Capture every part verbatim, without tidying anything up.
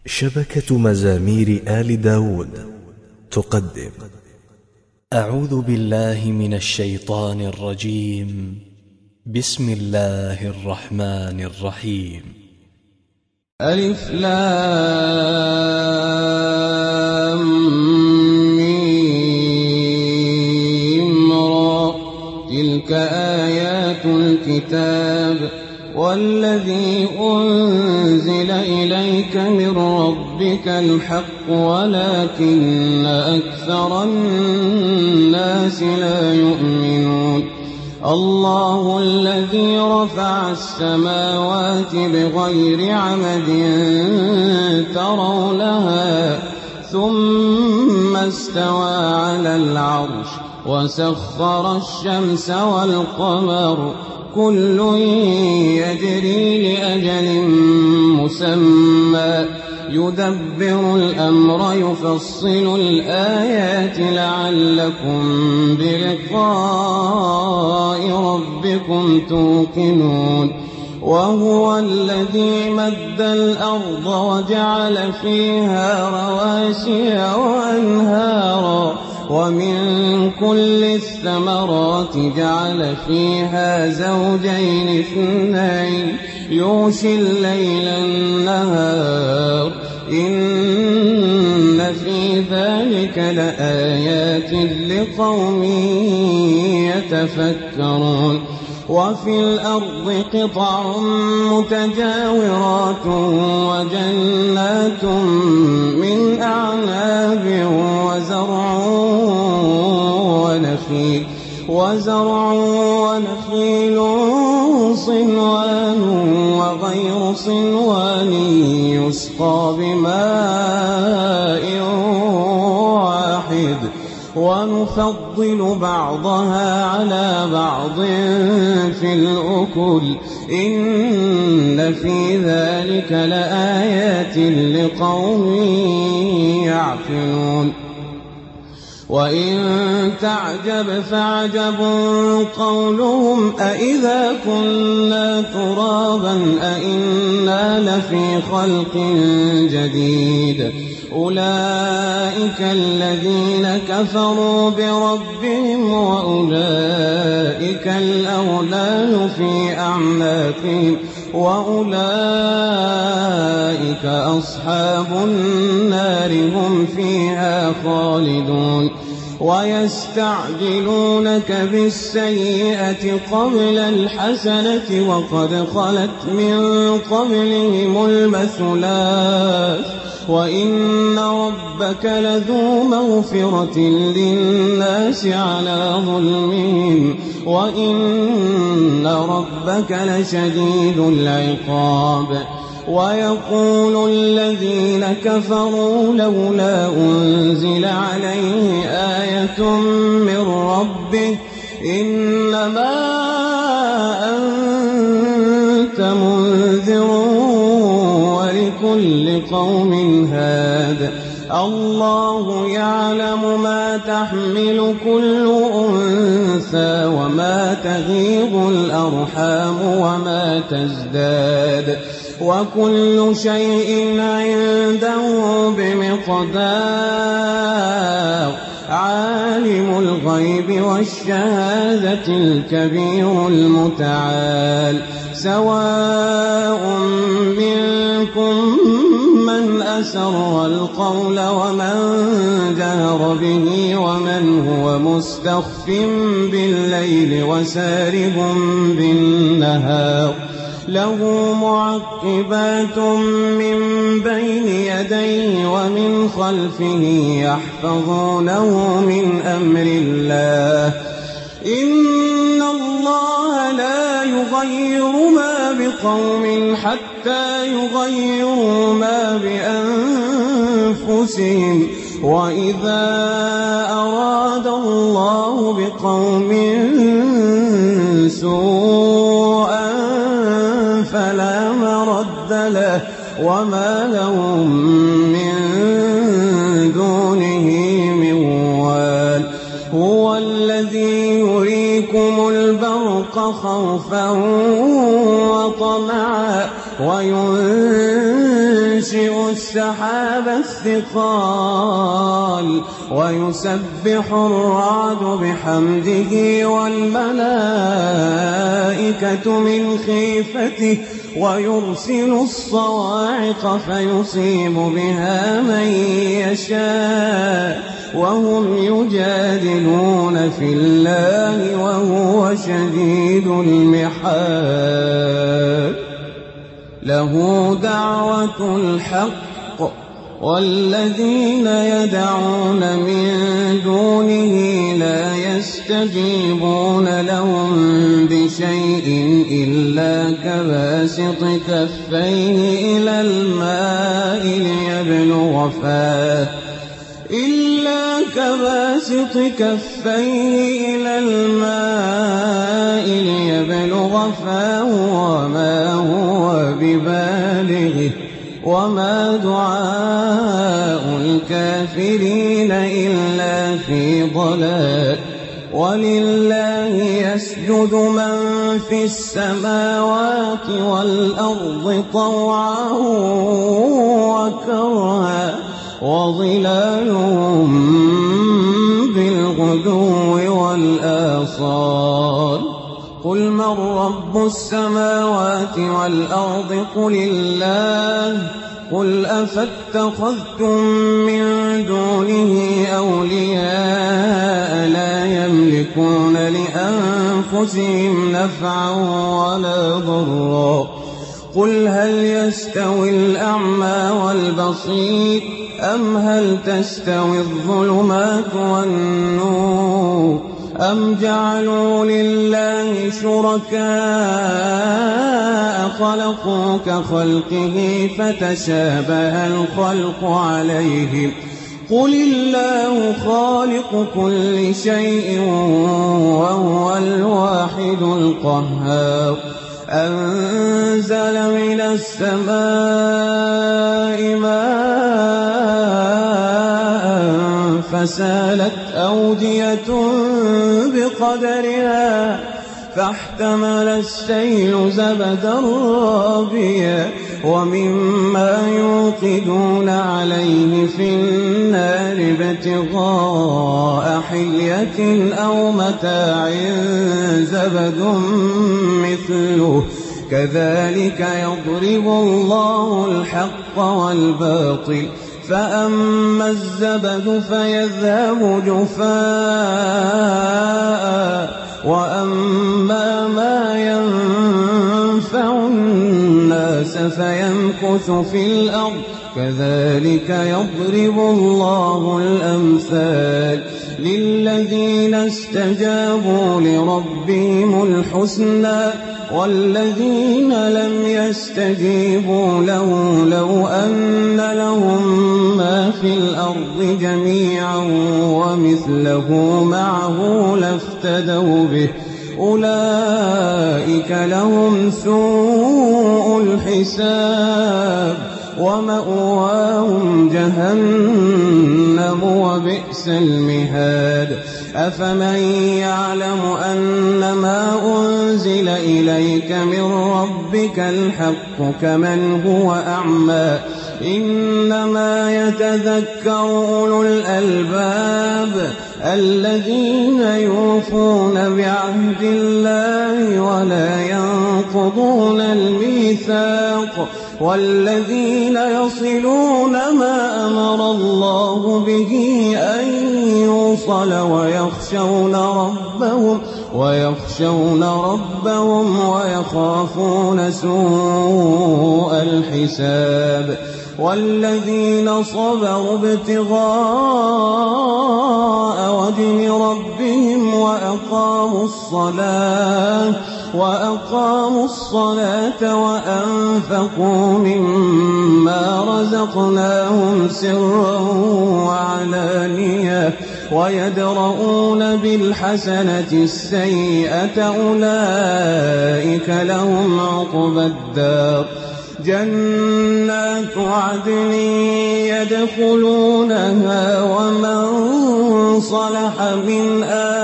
شبكة مزامير آل داود تقدم. أعوذ بالله من الشيطان الرجيم. بسم الله الرحمن الرحيم. ألف لام ميم را. تلك آيات الكتاب والذي أنزل إليك من ربك الحق ولكن أكثر الناس لا يؤمنون. الله الذي رفع السماوات بغير عمد ترونها ثم استوى على العرش وسخر الشمس والقمر كل يجري لأجل مسمى يدبر الأمر يفصل الآيات لعلكم بلقاء ربكم توقنون. وهو الذي مد الأرض وجعل فيها رواسي وأنهارا ومن كل الثمرات جعل فيها زوجين اثنين يغشي الليل النهار إن في ذلك لآيات لقوم يتفكرون. وفي الأرض قطع متجاورات وجنات من أعناب وزرع ونخيل وزرع ونخيل صنوان وغير صنوان يسقى بماء واحد ونفضل بعضها على بعض في الأكل إن في ذلك لآيات لقوم يعقلون. وإن تعجب فعجب قولهم أإذا كنا ترابا أإنا لفي خلق جديد أولئك الذين كفروا بربهم وأولئك الأغلال في أعناقهم وأولئك أصحاب النار هم فيها خالدون. ويستعجلونك بالسيئة قبل الحسنة وقد خلت من قبلهم المثلات وإن ربك لذو مغفرة للناس على ظلمهم وإن ربك لشديد العقاب. ويقول الذين كفروا لولا أنزل عليه آية من ربه إنما أنت منذر ولكل قوم هاد. الله يعلم ما تحمل كل أنثى وما تغيض الأرحام وما تزداد وكل شيء عنده بمقدار. عالم الغيب والشهادة الكبير المتعال. سواء منكم من أسر القول ومن جهر به ومن هو مستخف بالليل وسارب بالنهار له معقبات من بين يديه ومن خلفه يحفظونه من أمر الله. إن الله لا يغير ما بقوم حتى يغيروا ما بأنفسهم وإذا أراد الله بقوم سوءا فلا مرد له وما لهم من دونه من وال. هو الذي يريكم البرق خوفا وطمعا وينزل وينشئ السحاب الثقال ويسبح الرعد بحمده والملائكة من خيفته ويرسل الصواعق فيصيب بها من يشاء وهم يجادلون في الله وهو شديد المحال. له دعوة الحق والذين يدعون من دونه لا يستجيبون لهم بشيء إلا كباسط كفيه إلى الماء ليبلغ فاه إلا كباسط كفيه إلى الماء ليبلغ فاه وما هو ببالغه وما دعاء الكافرين إلا في ضلال. ولله يسجد من في السماوات والأرض طوعا وكرها وظلالهم بالغدو والآصال. قل من رب السماوات والأرض قل الله قل أفاتخذتم من دونه أولياء لا يملكون لأنفسهم نفعا ولا ضرا. قل هل يستوي الأعمى والبصير أم هل تستوي الظلمات والنور أم جعلوا لله شركاء خلقوا كخلقه فتشابه الخلق عليهم قل الله خالق كل شيء وهو الواحد القهار. أنزل من السماء ماء فسالت أودية بقدرها فاحتمل السيل زبدا رابيا ومما يوقدون عليه في النار ابتغاء حلية أو متاع زبد مثله كذلك يضرب الله الحق والباطل فأما الزبد فيذهب جفاء وأما ما ينفع الناس فيمكث في الأرض كذلك يضرب الله الأمثال. للذين استجابوا لربهم الحسنى والذين لم يستجيبوا له لو أن لهم ما في الأرض جميعا ومثله معه لافتدوا به أولئك لهم سوء الحساب ومأواهم جهنم وبئس المهاد. أفمن يعلم أنما أنزل إليك من ربك الحق كمن هو أعمى إنما يتذكر أولو الألباب الذين يوفون بعهد الله ولا ينقضون الميثاق والذين يصلون ما أمر الله به أن يوصل ويخشون ربهم ويخشون ربهم ويخافون سوء الحساب. والذين صبروا ابتغاء وجه ربهم وأقاموا الصلاة وأقاموا الصلاة وأنفقوا مما رزقناهم سرا وعلانية ويدرؤون بالحسنة السيئة أولئك لهم عقبى الدار. جنات عدن يدخلونها ومن صلح من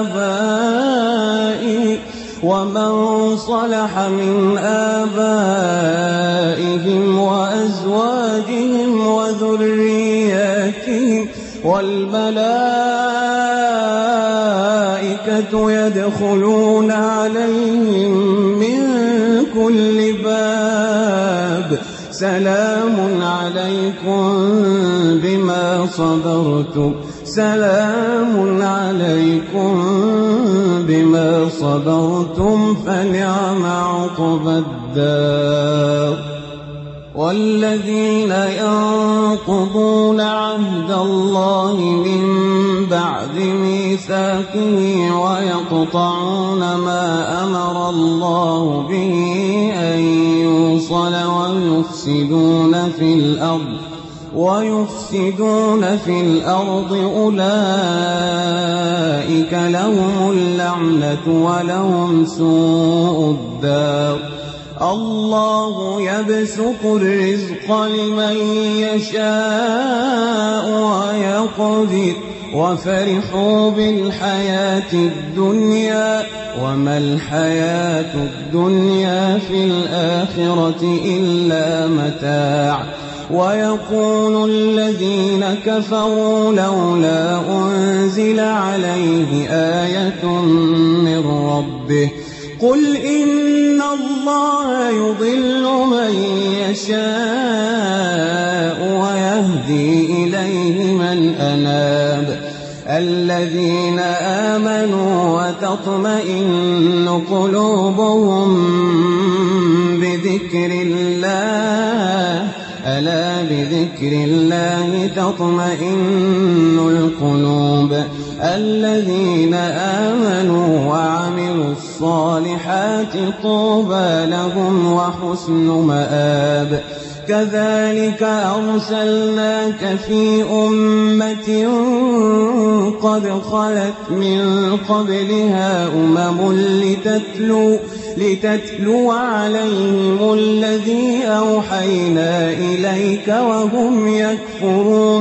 آبائهم ومن صلح من آبائهم وأزواجهم وذرياتهم والملائكة يدخلون عليهم من كل باب سلام عليكم بما صبرتم سلام عليكم بما صبرتم فنعم عقبى الدار. والذين ينقضون عهد الله من بعد ميثاقه ويقطعون ما أمر الله به أن يوصل ويفسدون في الأرض ويفسدون في الأرض أولئك لهم اللعنة ولهم سوء الدار. الله يبسط الرزق لمن يشاء ويقدر وفرحوا بالحياة الدنيا وما الحياة الدنيا في الآخرة إلا متاع. ويقول الذين كفروا لولا أنزل عليه آية من ربه قل إن الله يضل من يشاء ويهدي إليه من أناب. الذين آمنوا وتطمئن قلوبهم بذكر الله ألا بذكر الله تطمئن القلوب. الذين آمنوا وعملوا الصالحات طوبى لهم وحسن مآب. كذلك أرسلناك في أمة قد خلت من قبلها أمم لتتلو لتتلو عليهم الذي أوحينا إليك وهم يكفرون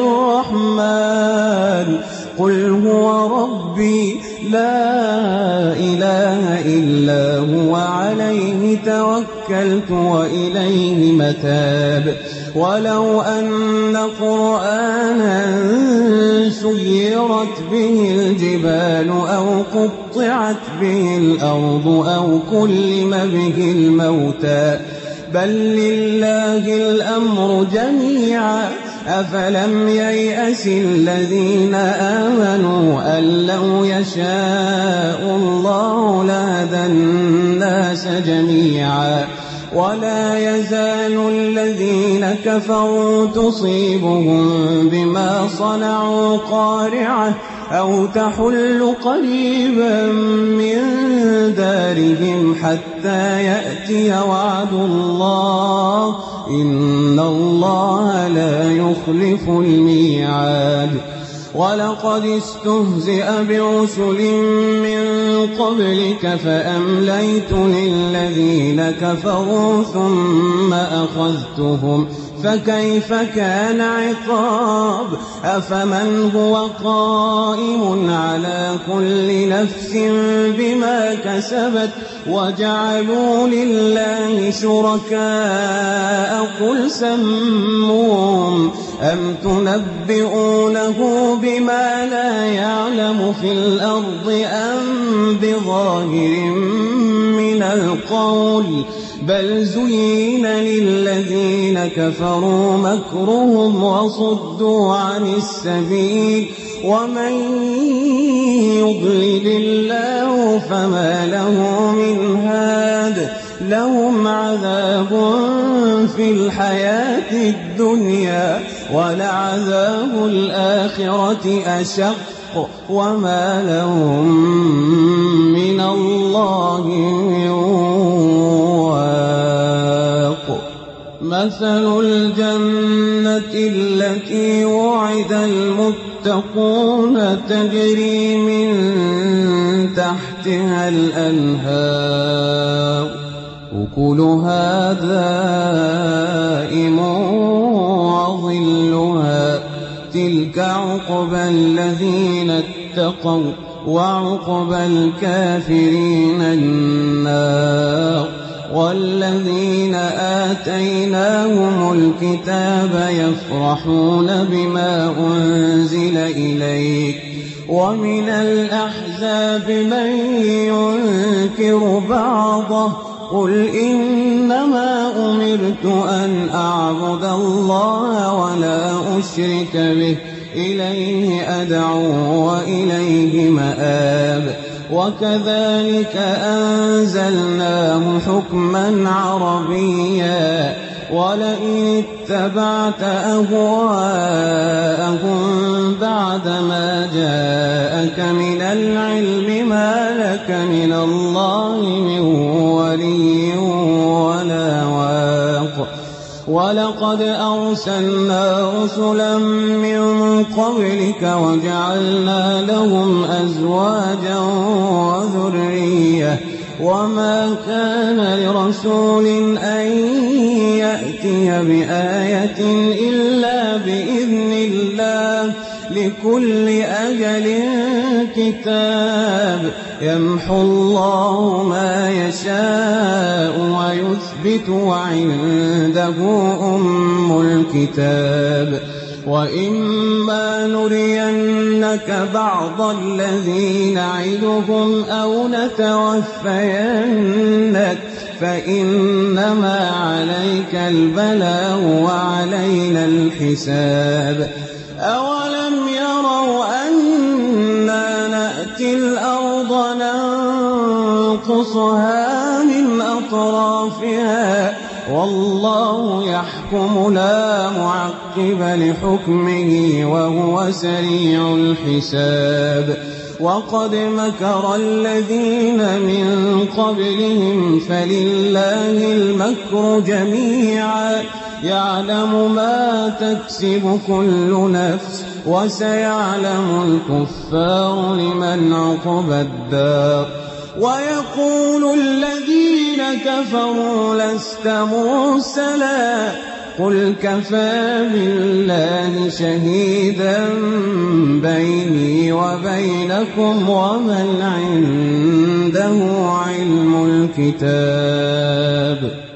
بالرحمن قل هو ربي لا إله إلا هو عليه توكلت وإليه متاب. ولو أن قرآنا سيرت به الجبال أو قطعت به الأرض أو كلم به الموتى بل لله الأمر جميعا أفلم ييأس الذين آمنوا أن لو يشاء الله لهدى الناس جميعا. ولا يزال الذين كفروا تصيبهم بما صنعوا قارعة أو تحل قريبا من دارهم حتى يأتي وعد الله إن الله لا يخلف الميعاد. ولقد استهزئ برسل من قبلك فأمليت للذين كفروا ثم أخذتهم فكيف كان عقاب. أفمن هو قائم على كل نفس بما كسبت وجعلوا لله شركاء قل سموهم أم تنبئونه بما لا يعلم في الأرض أم بظاهر من القول بل زين للذين كفروا مكرهم وصدوا عن السبيل ومن يضلل الله فما له من هاد. لهم عذاب في الحياة الدنيا ولعذاب الآخرة أشق وما لهم من الله من واق. مثل الجنة التي وعد المتقون تجري من تحتها الأنهار أكلها دائم وظلها تلك عقبى الذين اتقوا وعقبى الكافرين النار. والذين آتيناهم الكتاب يفرحون بما أنزل إليك ومن الأحزاب من ينكر بعضه قل إنما أمرت أن أعبد الله ولا أشرك به إليه أدعو وإليه مآب وكذلك أنزلناه حكما عربيا ولئن اتبعت أهواءهم بعدما جاءك من العلم ما لك من الله من ولي ولا واق ولقد أرسلنا رسلا من قبلك وجعلنا لهم أزواجا وذرية وما كان لرسول أن يأتي بآية إلا بإذن الله لكل أجل كتاب يمحو الله ما يشاء ويثبت وعنده أم الكتاب وإما نرينك بعض الذي نعدهم أو نتوفينك فإنما عليك البلاغ وعلينا الحساب أولم يروا أنا نأتي الأرض ننقصها من أطرافها والله يحكم لا معقب لحكمه وهو سريع الحساب وقد مكر الذين من قبلهم فلله المكر جميعا يعلم ما تكسب كل نفس وسيعلم الكفار لمن عقبى الدار ويقول الذين كفروا لست مرسلا قل كفى بالله شهيدا بيني وبينكم ومن عنده علم الكتاب.